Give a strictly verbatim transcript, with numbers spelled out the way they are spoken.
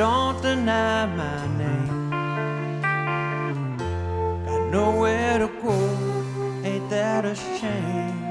don't deny my name. Got nowhere to go, ain't that a shame?